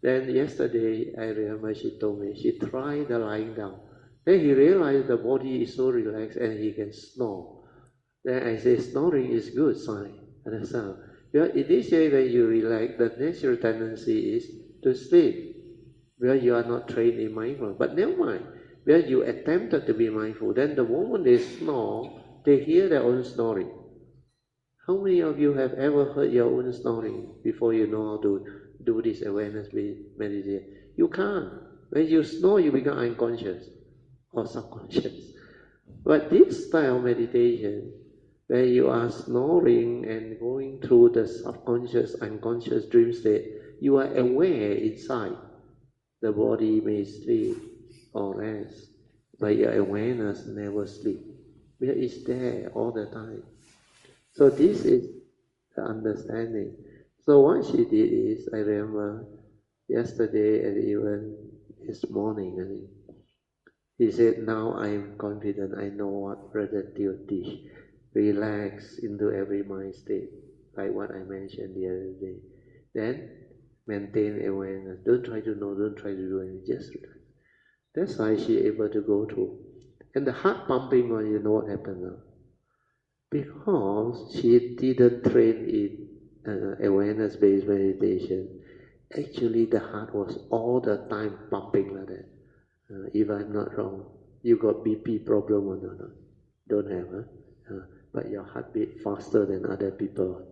Then yesterday, I remember she told me, she tried the lying down. Then he realized the body is so relaxed and he can snore. Then I say, snoring is good sign. Understand? Because initially when you relax, the natural tendency is to sleep. Where you are not trained in mindfulness. But never mind. Where you attempted to be mindful, then the moment they snore, they hear their own snoring. How many of you have ever heard your own snoring before you know how to do this awareness-based meditation? You can't. When you snore, you become unconscious or subconscious. But this style of meditation, where you are snoring and going through the subconscious, unconscious dream state, you are aware inside. The body may sleep or rest, but your awareness never sleeps. It's there all the time. So this is the understanding. So what she did is, I remember yesterday and even this morning, I think, he said, now I am confident, I know what Brother Teo teach. Relax into every mind state, like what I mentioned the other day. Then maintain awareness. Don't try to know, don't try to do anything, just relax. That's why she able to go through. And the heart pumping one, you know what happened now? Because she didn't train in awareness-based meditation, actually the heart was all the time pumping like that. If I'm not wrong, you got BP problem or not? Don't have, huh? But your heart beat faster than other people.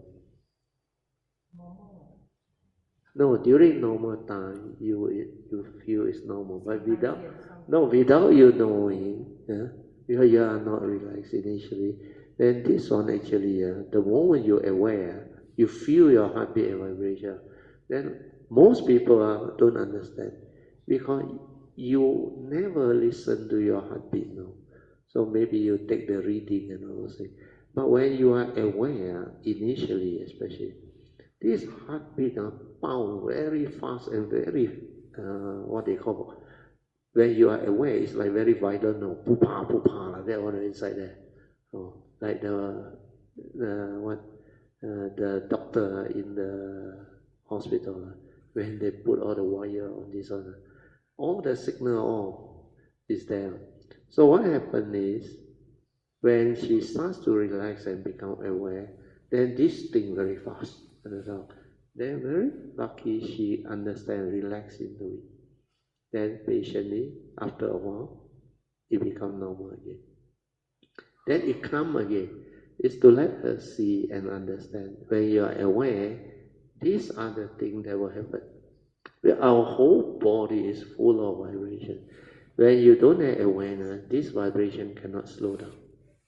No, during normal time, you feel it's normal, but without you knowing, because you are not relaxed initially, then this one actually, the moment you're aware, you feel your heartbeat and vibration, then most people don't understand, because you never listen to your heartbeat, no. So maybe you take the reading and all those things. But when you are aware, initially especially, this heartbeat pound very fast and very, what they call, when you are aware, it's like very violent, no, poopa, poopa, like that one inside there. So, like the doctor in the hospital, when they put all the wire on this one, all the signal all is there. So what happened is, when she starts to relax and become aware, then this thing very fast. Then very lucky she understand, relax into it. Then patiently, after a while, it become normal again. Then it come again. It's to let her see and understand. When you are aware, these are the things that will happen. Our whole body is full of vibration. When you don't have awareness, this vibration cannot slow down.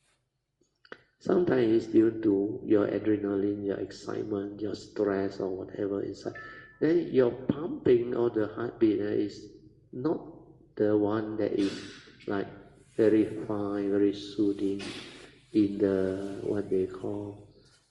Sometimes it's due to your adrenaline, your excitement, your stress or whatever inside. Then your pumping or the heartbeat is not the one that is like very fine, very soothing in the, what they call,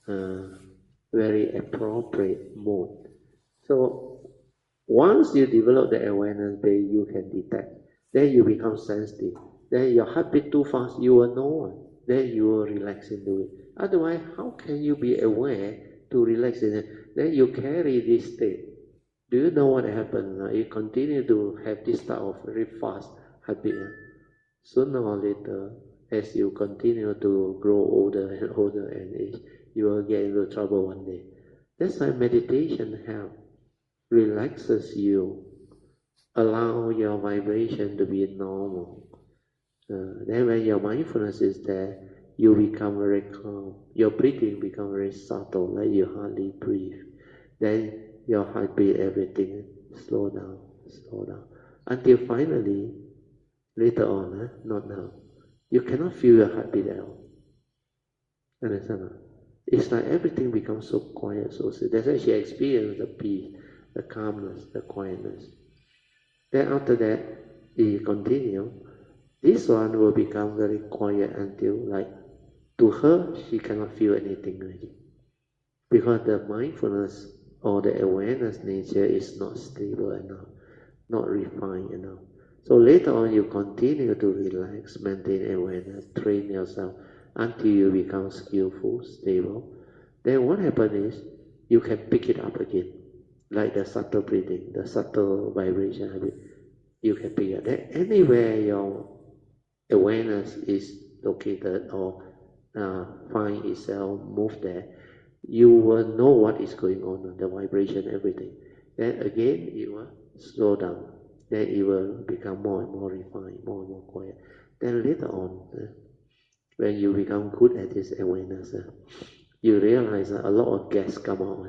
very appropriate mode. So once you develop the awareness base, you can detect. Then you become sensitive. Then your heartbeat too fast, you will know. Then you will relax into it. Otherwise, how can you be aware to relax in it? Then you carry this state. Do you know what happens? You continue to have this type of very fast heartbeat. Sooner or later, as you continue to grow older and older and age, you will get into trouble one day. That's why meditation helps. Relaxes you, allow your vibration to be normal. Then when your mindfulness is there, you become very calm. Your breathing becomes very subtle, like you hardly breathe. Then your heartbeat, everything slow down, until finally, later on, not now, you cannot feel your heartbeat at all. Understand? It's like everything becomes so quiet, so still. That's why she experienced the peace, the calmness, the quietness. Then after that, it continue. This one will become very quiet until, like, to her, she cannot feel anything already. Because the mindfulness or the awareness nature is not stable enough, not refined enough. So later on, you continue to relax, maintain awareness, train yourself until you become skillful, stable. Then what happens is, you can pick it up again. like the subtle breathing, the subtle vibration, you can pick up that anywhere your awareness is located or find itself move there, you will know what is going on, the vibration, everything. Then again, it will slow down. Then it will become more and more refined, more and more quiet. Then later on, when you become good at this awareness, you realize that a lot of gas come out.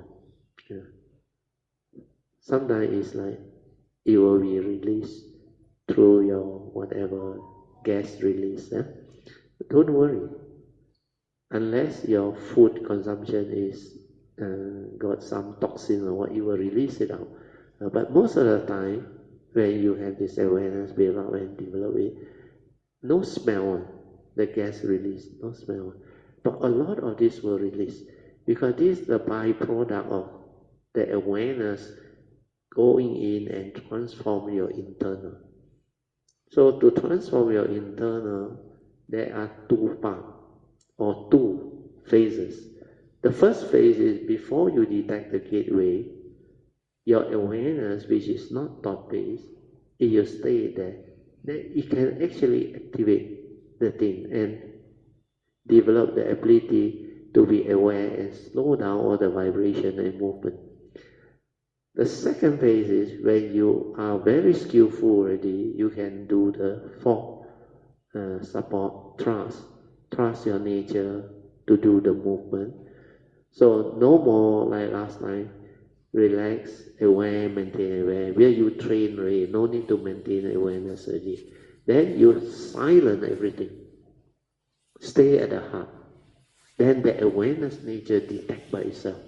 Sometimes it's like it will be released through your whatever gas release. Don't worry, unless your food consumption is got some toxin or what, you will release it out. But most of the time, when you have this awareness build up and develop it, no smell, the gas release, no smell. But a lot of this will release because this is the byproduct of the awareness going in and transform your internal. So to transform your internal, there are two parts or two phases. The first phase is before you detect the gateway, your awareness, which is not thought-based, if you stay there, then it can actually activate the thing and develop the ability to be aware and slow down all the vibration and movement. The second phase is when you are very skillful already, you can do the fourth support, trust your nature to do the movement. So no more like last time, relax, aware, maintain aware. Where you train already, no need to maintain awareness already. Then you silence everything. Stay at the heart. Then the awareness nature detect by itself.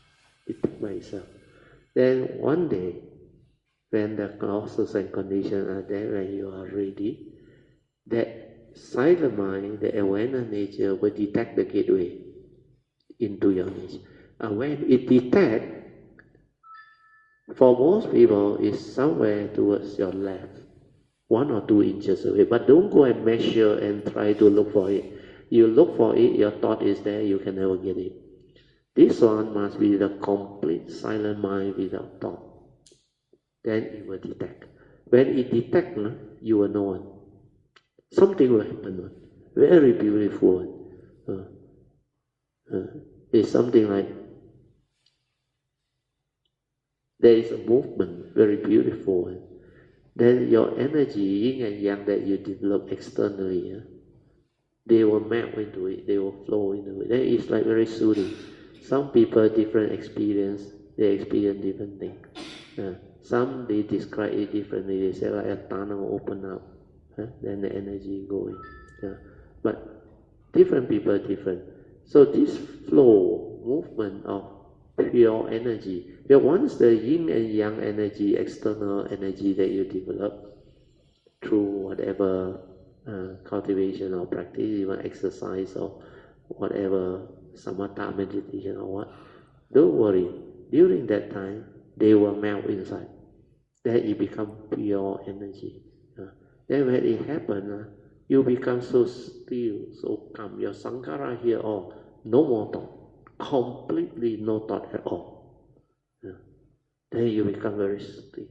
Then one day, when the causes and conditions are there, when you are ready, that silent mind, the awareness nature will detect the gateway into your nature. And when it detects, for most people, it's somewhere towards your left, 1 or 2 inches away. But don't go and measure and try to look for it. You look for it, your thought is there, you can never get it. This one must be the complete silent mind without thought. Then it will detect. When it detects, you will know something will happen. Very beautiful. It's something like there is a movement, very beautiful. Then your energy, yin and yang, that you develop externally, they will melt into it, they will flow into it. Then it's like very soothing. Some people, different experience, they experience different things. Some, they describe it differently. They say like a tunnel open up, then the energy going. But different people different. So this flow, movement of pure energy, because once the yin and yang energy, external energy that you develop through whatever cultivation or practice, even exercise or whatever, samatha meditation or what, don't worry, during that time, they will melt inside. Then it becomes pure energy. Then when it happens, you become so still, so calm. Your sankhara here, no more thought. Completely no thought at all. Then you become very still.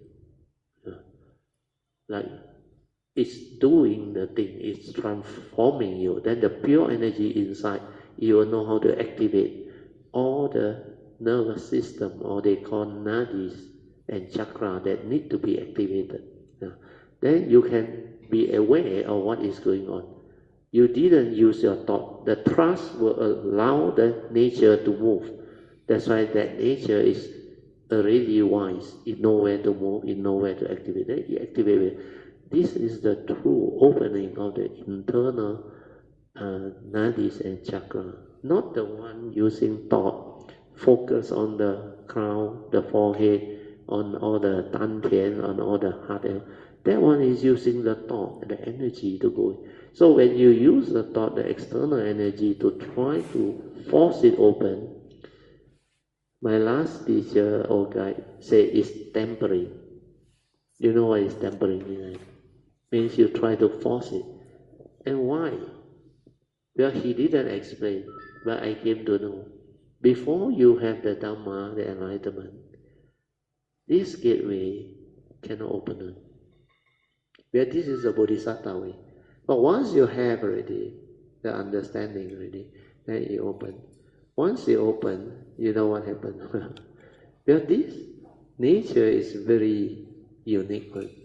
Like it's doing the thing, it's transforming you. Then the pure energy inside, you will know how to activate all the nervous system, or they call nadis and chakra, that need to be activated. Then you can be aware of what is going on. You didn't use your thought. The trust will allow the nature to move. That's why that nature is already wise. It knows where to move, it knows where to activate. Then it activates. This is the true opening of the internal nadis and chakra. Not the one using thought, focus on the crown, the forehead, on all the dantian, on all the heart. That one is using the thought, the energy to go. So when you use the thought, the external energy, to try to force it open, my last teacher or guide said it's tempering. You know what is tempering mean? Means you try to force it. And why? Well, he didn't explain, but I came to know. Before you have the Dhamma, the enlightenment, This gateway cannot open it. Where this is the Bodhisattva way. But once you have already the understanding already, then you open. Once you open, you know what happened. Because this nature is very unique one.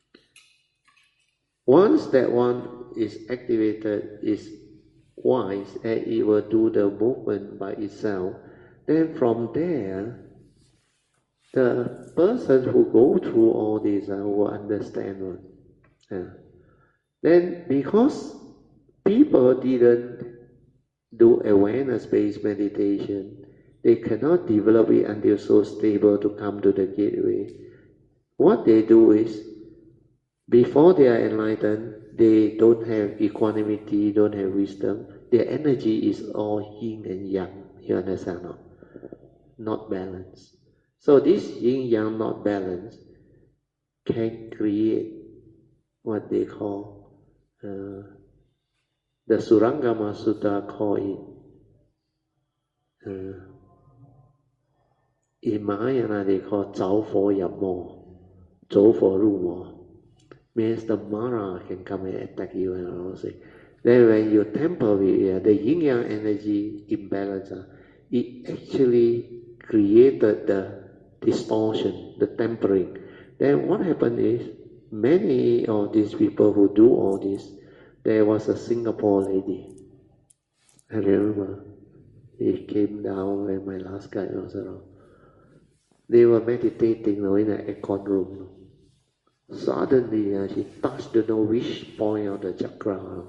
Once that one is activated, is wise, and it will do the movement by itself, then from there, the person who go through all this will understand one. Then because people didn't do awareness-based meditation, they cannot develop it until so stable to come to the gateway. What they do is, before they are enlightened, they don't have equanimity, don't have wisdom. Their energy is all yin and yang. You understand no? Not balanced. So this yin-yang not balanced can create what they call, the Surangama Sutta call it, in Mahayana they call 着火入魔, 走火入魔. Means the Mara can come and attack you and all say. Then when you tamper with the yin-yang energy imbalance, it actually created the distortion, the tempering. Then what happened is, many of these people who do all this, there was a Singapore lady. I remember, he came down when my last guide was around. They were meditating in an aircon room. Suddenly, she touched the know which point of the chakra.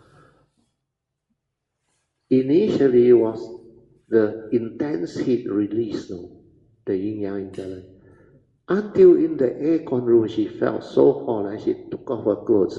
Initially, it was the intense heat release, the yin-yang imbalance. Until in the aircon room, she felt so hot and she took off her clothes.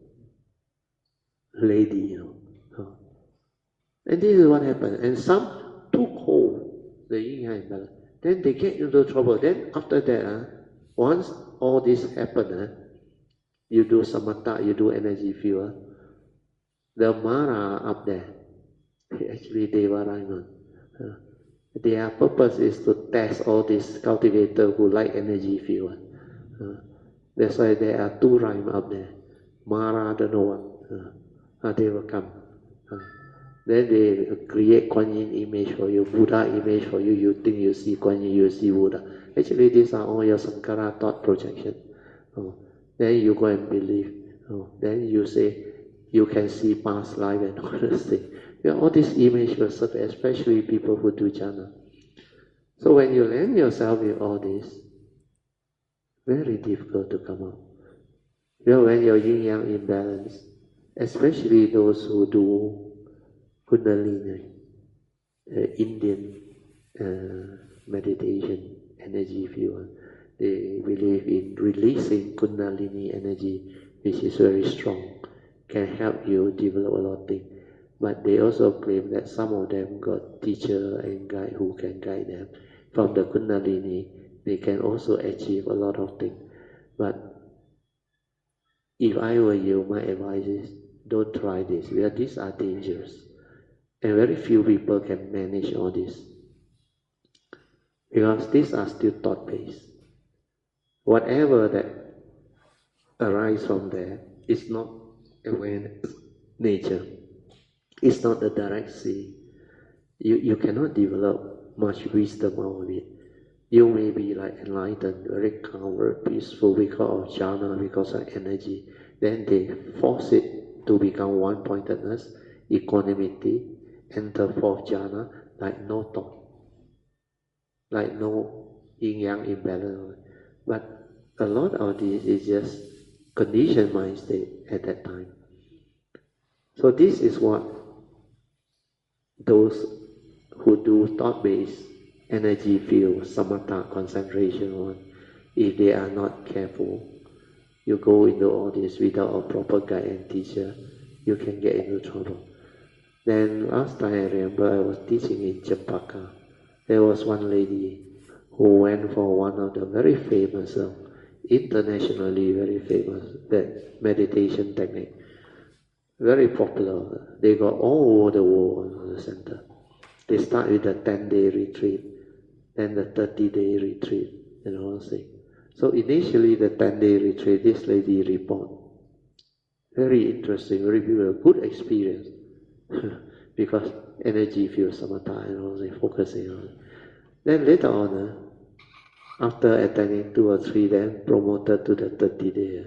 Lady, And this is what happened. And some took hold, the yin-yang imbalance. Then they get into trouble. Then after that, once all this happened, you do samatha, you do energy field, the Mara up there, actually Devarayan, their purpose is to test all these cultivators who like energy field. That's why there are two rhymes up there. Mara don't know what. They will come. Then they create Kuan Yin image for you, Buddha image for you. You think you see Kuan Yin, you see Buddha. Actually, these are all your Sankara thought projection. Then you go and believe. Then you say you can see past life and all those things. All these images will serve, especially people who do jhana. So when you land yourself with all this, very difficult to come out. When you're yin-yang imbalance, especially those who do Kundalini, Indian meditation, energy field, they believe in releasing Kundalini energy, which is very strong, can help you develop a lot of things. But they also claim that some of them got teacher and guide who can guide them. From the Kundalini, they can also achieve a lot of things. But if I were you, my advice is don't try this, because these are dangerous. And very few people can manage all this. Because these are still thought-based. Whatever that arises from there is not awareness, nature. It's not the direct see. You cannot develop much wisdom out of it. You may be like enlightened, very calm, very peaceful because of jhana, because of energy. Then they force it to become one-pointedness, equanimity, enter fourth jhana, like no thought, like no yin-yang imbalance. But a lot of this is just conditioned mind state at that time. So this is what those who do thought-based energy field, samatha, concentration one, if they are not careful, you go into all this without a proper guide and teacher, you can get into trouble. Then last time I remember I was teaching in Champaka. There was one lady who went for one of the very famous, internationally very famous, that meditation technique. Very popular. They got all over the world in the center. They start with the 10-day retreat, then the 30-day retreat, See. So initially the 10-day retreat, this lady report, very interesting, very beautiful, good experience, because energy feels samatha, see, focusing on it. Then later on, after attending 2 or 3, then promoted to the 30-day.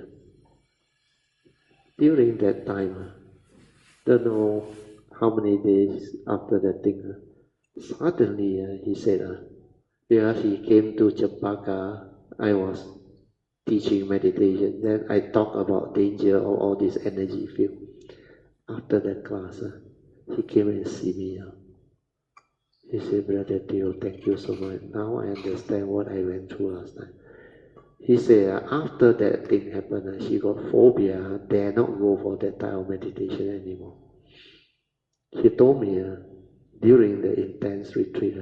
During that time, don't know how many days after that thing, suddenly he said, because he came to Champaka, I was teaching meditation. Then I talk about danger of all this energy field. After that class, he came and see me. He said, Brother Theo, thank you so much. Now I understand what I went through last night. He said, after that thing happened, she got phobia, dare not go for that type of meditation anymore. She told me during the intense retreat,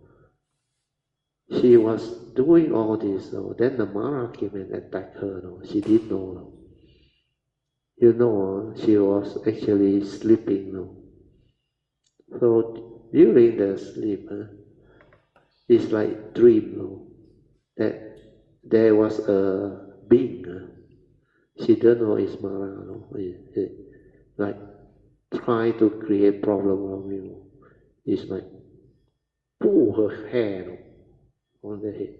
she was doing all this, then the Mara came and attacked her. She didn't know. She was actually sleeping. So during the sleep, it's like dream, that there was a being. She don't know it's Mara. Like try to create problem on you. It's like pull her hair on the head.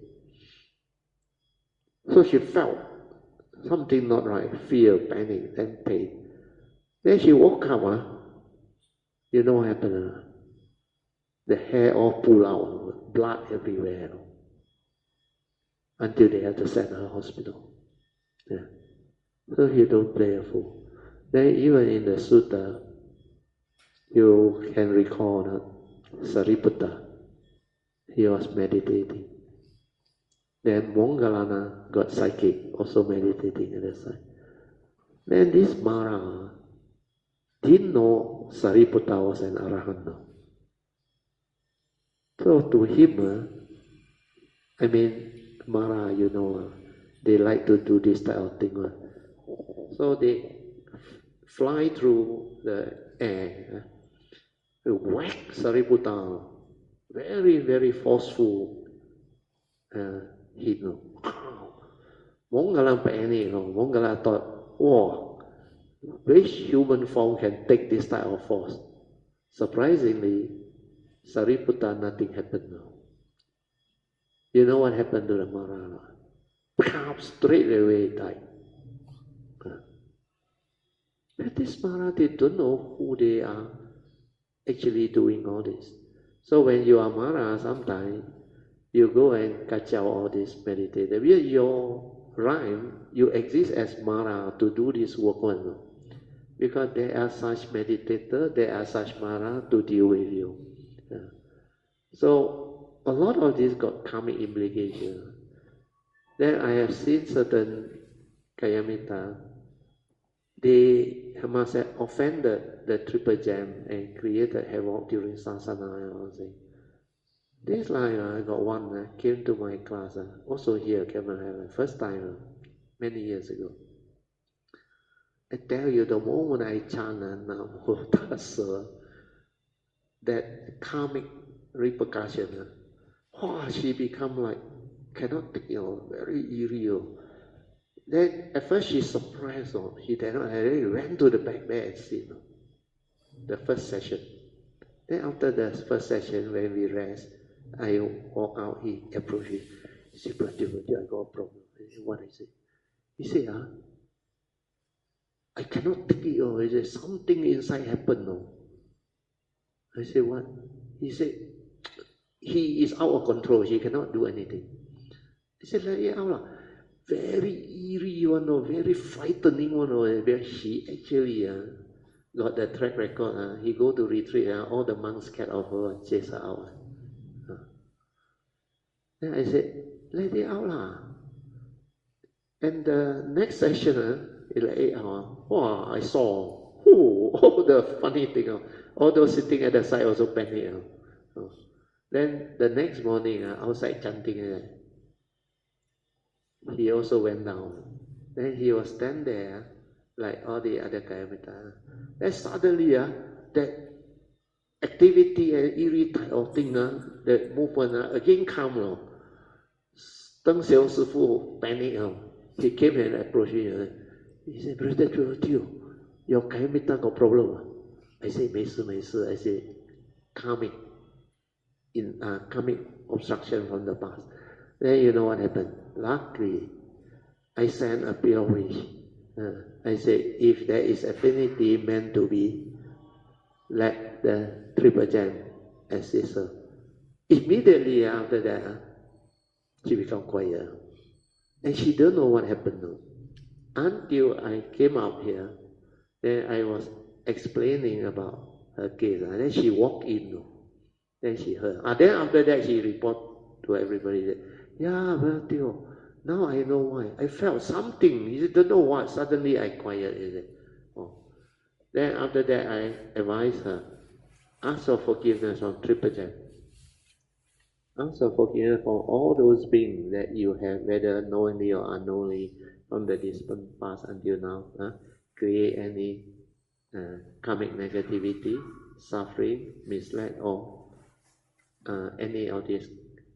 So she felt something not right, fear, panic, and pain. Then she woke up, you know what happened? The hair all pulled out, blood everywhere, until they had to send her to hospital. Yeah. So you don't play a fool. Then even in the sutta, you can recall Sariputta, he was meditating. Then Moggallana got psychic, also meditating at the side. Then this Mara didn't know Sariputta was an Arahant. So to him, Mara, they like to do this type of thing. So they fly through the air, whack Sariputta, very, very forceful hit. Moggallana panicked. Moggallana thought, wow, which human form can take this type of force? Surprisingly, Sariputta, nothing happened now. You know what happened to the Mara? Straight away died. But this Mara, they don't know who they are actually doing all this. So when you are Mara, sometimes you go and kacau all this meditation. With your rhyme, you exist as Mara to do this work one. Because there are such meditators, there are such Mara to deal with you. So a lot of this got karmic implication. Then I have seen certain Kayamita, they must have offended the triple gem and created havoc during sasana. This line, I got one came to my class, also here, Cameron Highland, first time, many years ago. I tell you, the moment I chant Namo Tassa, that karmic repercussion, she become like, cannot take it, very eerie. Then at first she surprised, he did not, I went to the back there and sit, the first session. Then after the first session, when we rest, I walk out, he approached me. He said, Brother, I got a problem. I said, what is it? He said, I cannot take it. He said, something inside happened. I said, what? He said, he is out of control. He cannot do anything. I said, let it out. Very eerie one, very frightening one. Where he actually got the track record. He go to retreat, all the monks scared of her and chase her out. Then I said, let it out. And the next session, he let it out. Wow, I saw all the funny thing. All those sitting at the side also panic. Then the next morning, outside chanting, he also went down. Then he was stand there, like all the other Kayamita. Then suddenly, that activity and eerie type of thing, that movement, again come. Deng Xiong Sifu panic. He came and approached me. He said, Brother Tio, your Kayamita got problem. I said, 没事没事. I said, karmic obstruction from the past. Then you know what happened? Luckily, I sent a pure wish. I said, if there is affinity meant to be, let the triple gem assist her. Immediately after that, she became quiet. And she don't know what happened now. Until I came up here, then I was explaining about her case. And then she walked in. Then she heard. Then after that, she report to everybody that, yeah, well, Tio, now I know why. I felt something. You don't know what. Suddenly I quiet. Is it? Then after that, I advised her, ask for forgiveness from Triple Gem. Ask for forgiveness for all those beings that you have, whether knowingly or unknowingly, from the distant past until now, create any karmic negativity, suffering, misled, or any of this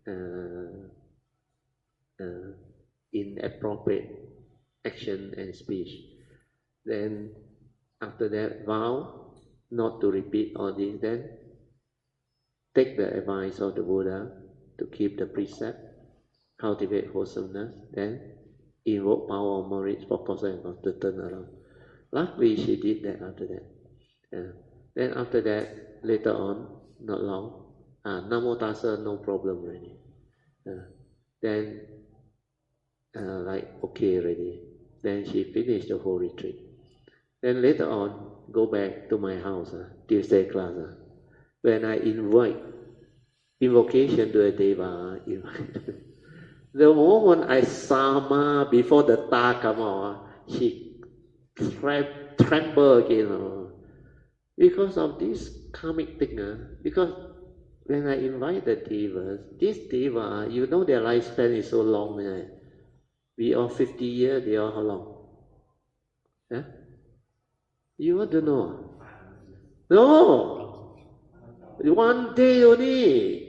inappropriate action and speech. Then after that, vow not to repeat all this. Then take the advice of the Buddha to keep the precept, cultivate wholesomeness, then invoke power of merit for cause and effect to turn around. Luckily, she did that after that. Then after that, later on, not long, Namo Tassa, no problem already. Then, okay already. Then she finished the whole retreat. Then later on, go back to my house, Tuesday class. When I invite invocation to a deva, the moment I sama before the ta come out, she tremble again. Because of this karmic thing. Because when I invite the devas, this deva, you know their lifespan is so long. We are 50 years, they are how long? Yeah? You want to know? No! One day only.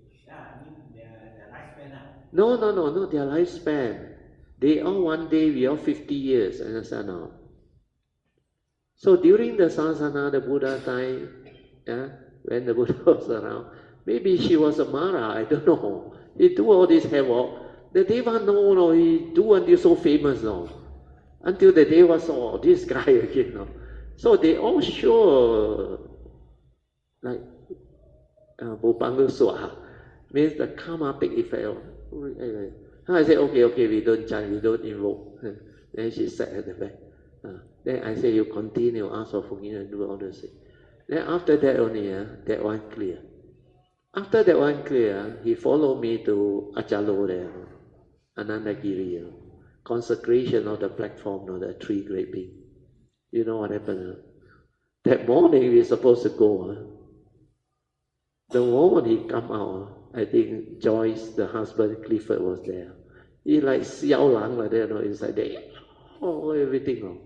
No, not their lifespan. They all one day, we all 50 years, understand now? So during the Sasana, the Buddha time, when the Buddha was around, maybe she was a Mara, I don't know. He do all this havoc. The Deva, no, he do until so famous, no. Until the Deva saw this guy again, no. So they all sure, like, means the karmatic effect. I said, okay, we don't chant, we don't invoke. Then she sat at the back. Then I said, you continue, ask for forgiveness, and do all those things. Then after that only, that one clear. After that one clear, he followed me to Achalo there, Anandagiri, consecration of the platform of the three great beings. You know what happened? That morning we were supposed to go. The moment he come out, I think Joyce, the husband, Clifford was there. He like xiao lang like that, inside there. Oh, everything.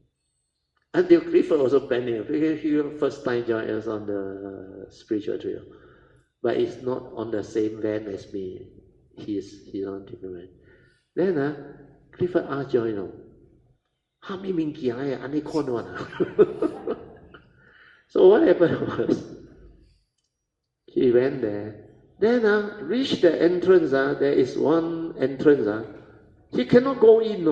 Until Clifford also panicked because he first time joined us on the spiritual trail. But it's not on the same van as me. He's on different van. Then Clifford asked Joy, how many mingi I any corner one? So what happened was, he went there. Then reached the entrance. There is one entrance. He cannot go in.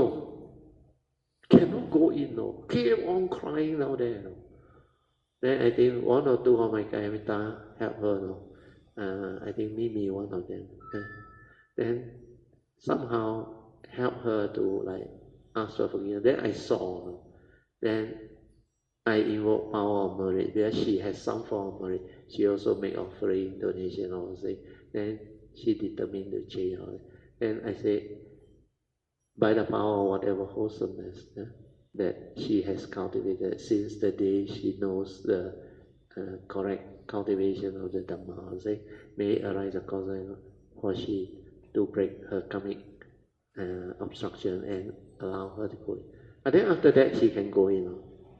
Cannot go in. Keep on crying down there. Then I think one or two of my Kayamita help her. I think Mimi, one of them. Then somehow help her to ask for forgiveness. Then I saw. Then I invoke power of merit. Where she has some form of merit, she also make offering, donation, all those things. Then she determined to change her. Then I say, by the power of whatever wholesomeness that she has cultivated since the day she knows the correct cultivation of the Dhamma, I say, may arise a cause for she to break her karmic obstruction and allow her to go in. And then after that, she can go in.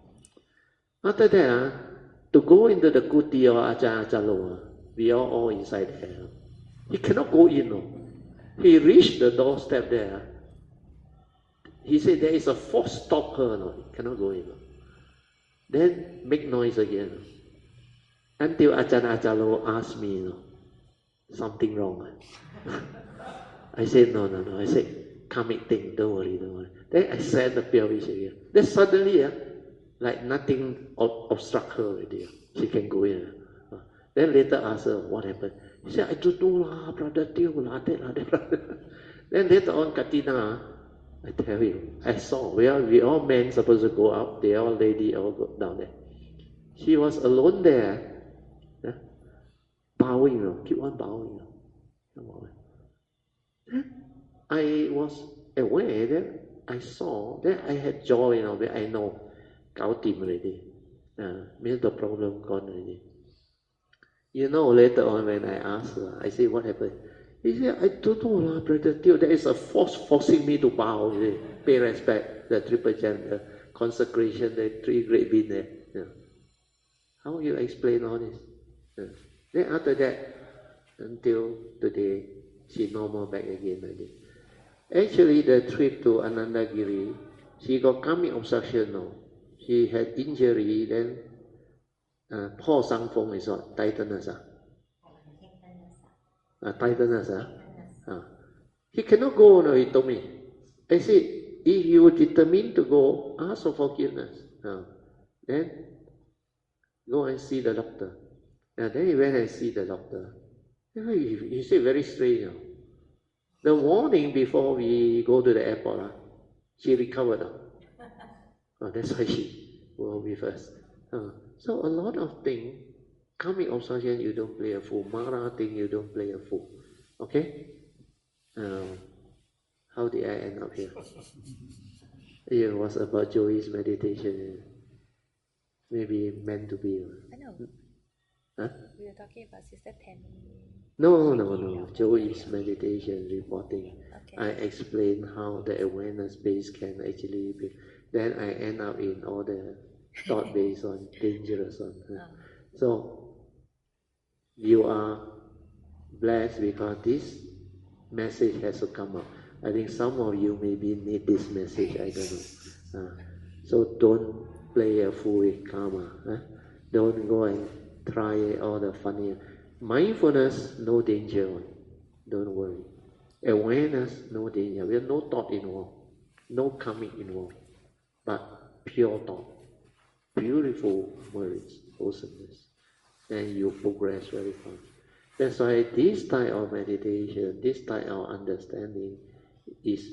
After that, to go into the kuti or Ajahn Ajalo, we are all inside there. He cannot go in. He reached the doorstep there. He said, there is a force, stop her, no, he cannot go in. Then make noise again. Until Ajahn Ajalo asked me, something wrong. I said, no. I said, karmic thing, don't worry. Then I said the Pyavish again. Then suddenly, like nothing obstruct her already. She can go in. Then later ask her, what happened? He said, I don't know lah, brother Teo, like that. Then later on, Katina, I tell you, I saw, we all men supposed to go up, they all lady all go down there. She was alone there, bowing, keep on bowing. Then I was aware, then I saw, then I had joy, where I know, Gao Tim already. Means the problem gone already. Later on when I asked her, I said, what happened? He said, I don't know, Brother Teo, there is a force forcing me to bow, pay respect, the triple gem, the consecration, the three great beings there. How will you explain all this? Then after that, until today, she normal back again. Actually, the trip to Anandagiri, she got karmic obstruction now. She had injury, then Paul Sangfong is what? Titanus. Titanus. He cannot go, no, he told me. I said, if you determined to go, ask for forgiveness. Then go and see the doctor. Then he went and see the doctor. He said very strange. The morning before we go to the airport, she recovered. That's why she will be first. So a lot of things, karmic obstruction, you don't play a fool. Mara thing, you don't play a fool. Okay? How did I end up here? It was about Joey's meditation. Maybe meant to be. I know. Huh? We were talking about Sister Tammy. No. Joey's meditation reporting. Okay. I explained how the awareness base can actually be. Then I end up in all the thought based on dangerous one. So you are blessed because this message has to come up. I think some of you maybe need this message, I don't know. So don't play a fool with karma. Don't go and try all the funny. Mindfulness, no danger. Don't worry. Awareness, no danger. We have no thought involved, no karmic involved, but pure thought. Beautiful words, awesomeness. And you progress very fast. That's why this type of meditation, this type of understanding is,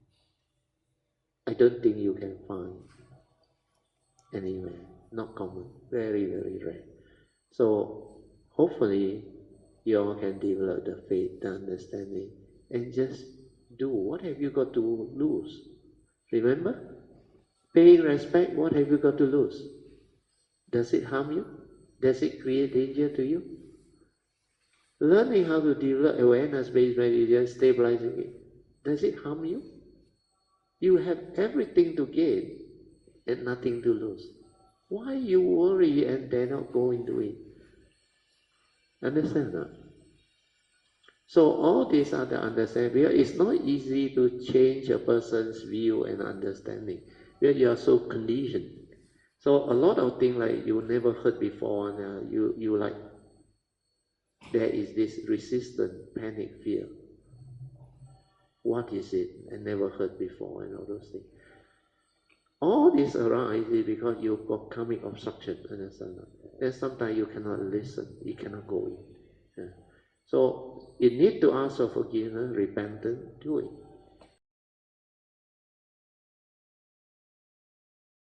I don't think you can find anywhere. Not common. Very, very rare. So hopefully you all can develop the faith, the understanding, and just do. What have you got to lose? Remember? Paying respect, what have you got to lose? Does it harm you? Does it create danger to you? Learning how to develop awareness-based meditation, stabilizing it, does it harm you? You have everything to gain and nothing to lose. Why you worry and dare not go into it? Understand that? So all these are the understanding. It's not easy to change a person's view and understanding where you are so conditioned. So a lot of things like you never heard before, and you like, there is this resistant, panic, fear. What is it? I never heard before, and all those things. All this arises because you've got karmic obstruction, understand that? And sometimes you cannot listen, you cannot go in. So you need to ask for forgiveness, repentance, do it.